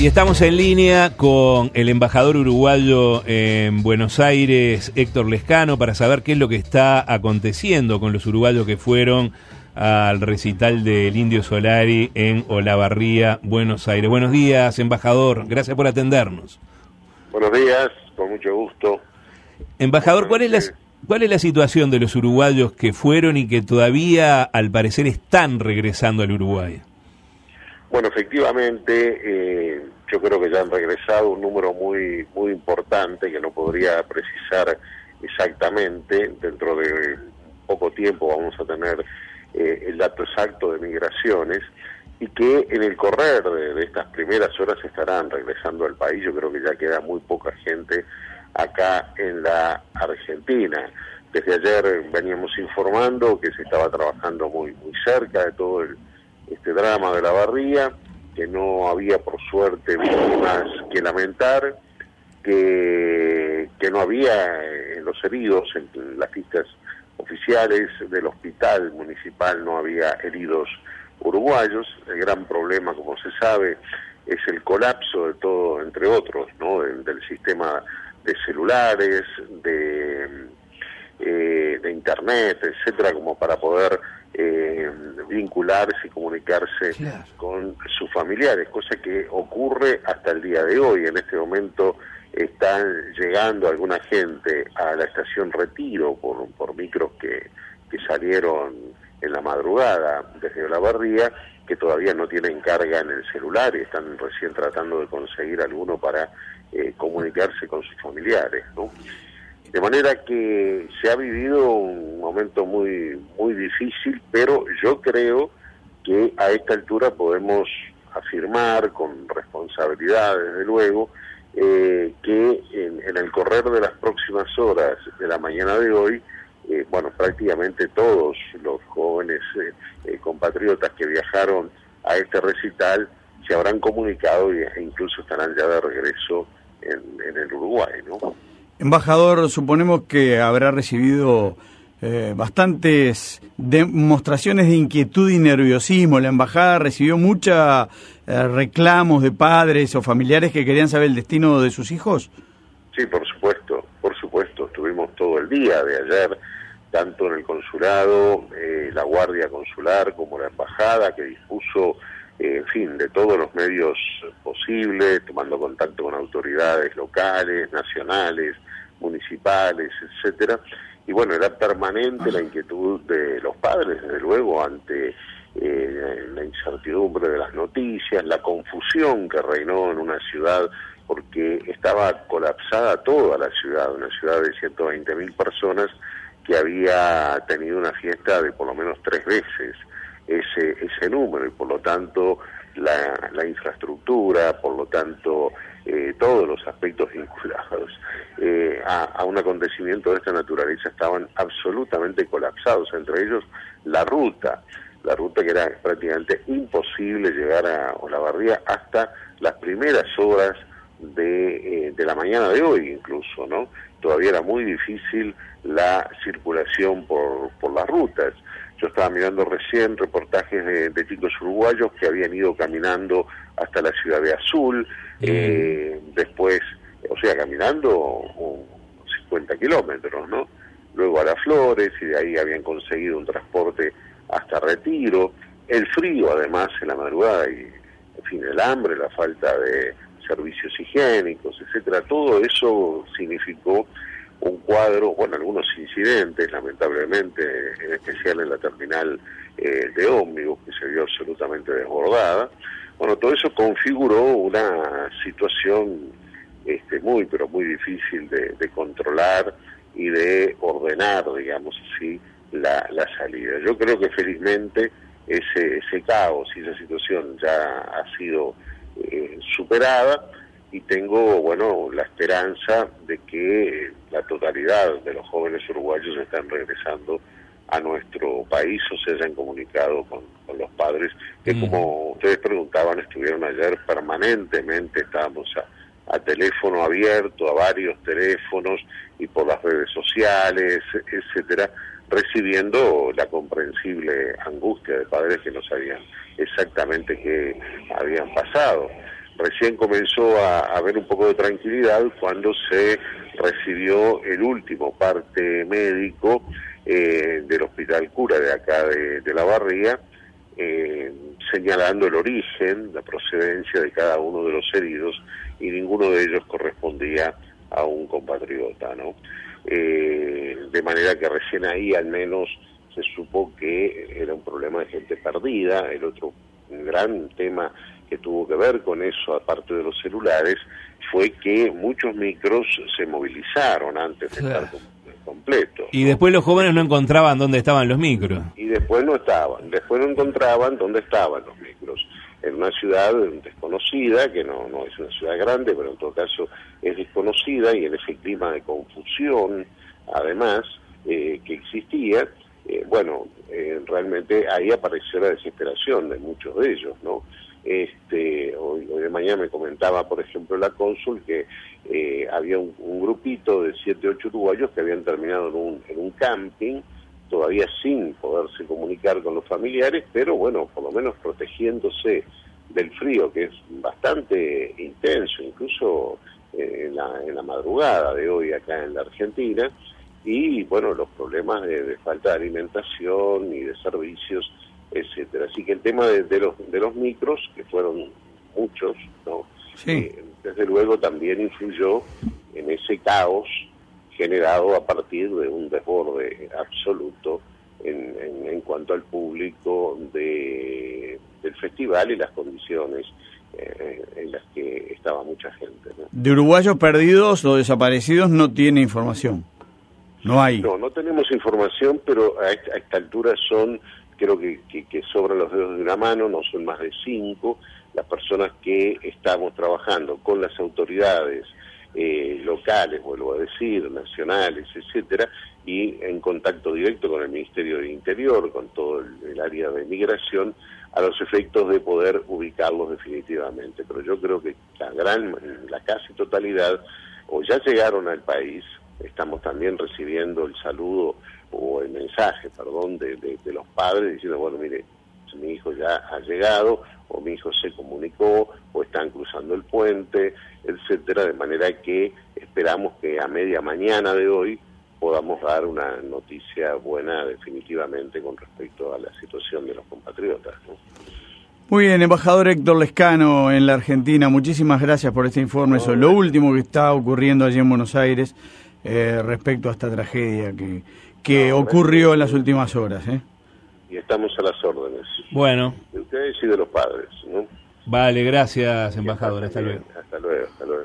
Y estamos en línea con el embajador uruguayo en Buenos Aires, Héctor Lescano, para saber qué es lo que está aconteciendo con los uruguayos que fueron al recital del Indio Solari en Olavarría, Buenos Aires. Buenos días, embajador. Gracias por atendernos. Buenos días, con mucho gusto. Embajador, ¿cuál es la situación de los uruguayos que fueron y que todavía, al parecer, están regresando al Uruguay? Bueno, efectivamente, yo creo que ya han regresado un número muy importante, que no podría precisar exactamente. Dentro de poco tiempo vamos a tener el dato exacto de migraciones, y que en el correr de estas primeras horas estarán regresando al país. Yo creo que ya queda muy poca gente acá en la Argentina. Desde ayer veníamos informando que se estaba trabajando muy cerca de todo este drama de la Barría, que no había, por suerte, víctimas que lamentar, que no había los heridos en las listas oficiales del hospital municipal, no había heridos uruguayos. El gran problema, como se sabe, es el colapso de todo, entre otros, ¿no?, del sistema de celulares, de internet, etcétera, como para poder vincularse y comunicarse con sus familiares, cosa que ocurre hasta el día de hoy. En este momento están llegando alguna gente a la estación Retiro por micros que salieron en la madrugada desde Olavarría, que todavía no tienen carga en el celular y están recién tratando de conseguir alguno para comunicarse con sus familiares, ¿no? De manera que se ha vivido un momento muy difícil, pero yo creo que a esta altura podemos afirmar con responsabilidad, desde luego, que en el correr de las próximas horas de la mañana de hoy, prácticamente todos los jóvenes compatriotas que viajaron a este recital se habrán comunicado e incluso estarán ya de regreso en el Uruguay, ¿no? Embajador, suponemos que habrá recibido bastantes demostraciones de inquietud y nerviosismo. La embajada recibió muchos reclamos de padres o familiares que querían saber el destino de sus hijos. Sí, por supuesto. Estuvimos todo el día de ayer, tanto en el consulado, la guardia consular, como la embajada, que dispuso, de todos los medios posibles, tomando contacto con autoridades locales, nacionales, municipales, etcétera. Y bueno, era permanente la inquietud de los padres, desde luego, ante la incertidumbre de las noticias, la confusión que reinó en una ciudad, porque estaba colapsada toda la ciudad, una ciudad de 120.000 personas que había tenido una fiesta de por lo menos 3 veces ese número, y por lo tanto la infraestructura, por lo tanto todos los aspectos vinculados a un acontecimiento de esta naturaleza estaban absolutamente colapsados, entre ellos la ruta que era prácticamente imposible llegar a Olavarría hasta las primeras horas de la mañana de hoy, incluso, ¿no? Todavía era muy difícil la circulación por las rutas. Yo estaba mirando recién reportajes de chicos uruguayos que habían ido caminando hasta la ciudad de Azul, después, caminando 50 kilómetros, ¿no? Luego a Las Flores, y de ahí habían conseguido un transporte hasta Retiro. El frío, además, en la madrugada, y el hambre, la falta de servicios higiénicos, etcétera, todo eso significó un cuadro, algunos incidentes, lamentablemente, en especial en la terminal de ómnibus, que se vio absolutamente desbordada. Todo eso configuró una situación muy difícil de controlar y de ordenar, digamos así, la salida. Yo creo que felizmente ese caos y esa situación ya ha sido superada, y tengo, la esperanza de que la totalidad de los jóvenes uruguayos están regresando a nuestro país o se hayan comunicado con los padres, que como ustedes preguntaban, estuvieron ayer permanentemente. Estábamos a teléfono abierto, a varios teléfonos y por las redes sociales, etcétera, recibiendo la comprensible angustia de padres que no sabían exactamente qué habían pasado. recién comenzó a haber un poco de tranquilidad cuando se recibió el último parte médico del Hospital Cura de acá de La Barría, señalando el origen, la procedencia de cada uno de los heridos, y ninguno de ellos correspondía a un compatriota, ¿no? De manera que recién ahí al menos se supo que era un problema de gente perdida. El otro gran tema que tuvo que ver con eso, aparte de los celulares, fue que muchos micros se movilizaron antes de estar completos. Y después los jóvenes no encontraban dónde estaban los micros. Y después no encontraban dónde estaban los micros. En una ciudad desconocida, que no es una ciudad grande, pero en todo caso es desconocida, y en ese clima de confusión, además, que existía, realmente ahí apareció la desesperación de muchos de ellos, ¿no? Hoy de mañana me comentaba, por ejemplo, la cónsul que había un grupito de 7, 8 uruguayos que habían terminado en un camping, todavía sin poderse comunicar con los familiares, pero bueno, por lo menos protegiéndose del frío, que es bastante intenso, incluso en la madrugada de hoy acá en la Argentina, y bueno, los problemas de falta de alimentación y de servicios, etcétera. Así que el tema de los micros, que fueron muchos, ¿no? Sí. Desde luego también influyó en ese caos generado a partir de un desborde absoluto en cuanto al público del festival y las condiciones en las que estaba mucha gente, ¿no? De uruguayos perdidos o desaparecidos no tiene información. No hay. No tenemos información, pero a esta altura son, creo que sobran los dedos de una mano, no son más de 5 las personas que estamos trabajando con las autoridades locales, vuelvo a decir, nacionales, etcétera, y en contacto directo con el Ministerio del Interior, con todo el área de migración, a los efectos de poder ubicarlos definitivamente. Pero yo creo que la casi totalidad o ya llegaron al país. Estamos también recibiendo el saludo o el mensaje, de los padres diciendo, bueno, mire, mi hijo ya ha llegado, o mi hijo se comunicó, o están cruzando el puente, etcétera, de manera que esperamos que a media mañana de hoy podamos dar una noticia buena definitivamente con respecto a la situación de los compatriotas, ¿no? Muy bien, embajador Héctor Lescano en la Argentina, muchísimas gracias por este informe sobre lo último que está ocurriendo allí en Buenos Aires respecto a esta tragedia que ocurrió en las últimas horas, Y estamos a las órdenes. Bueno. De ustedes y de los padres, ¿no? Vale, gracias, embajador. Hasta luego. Hasta luego.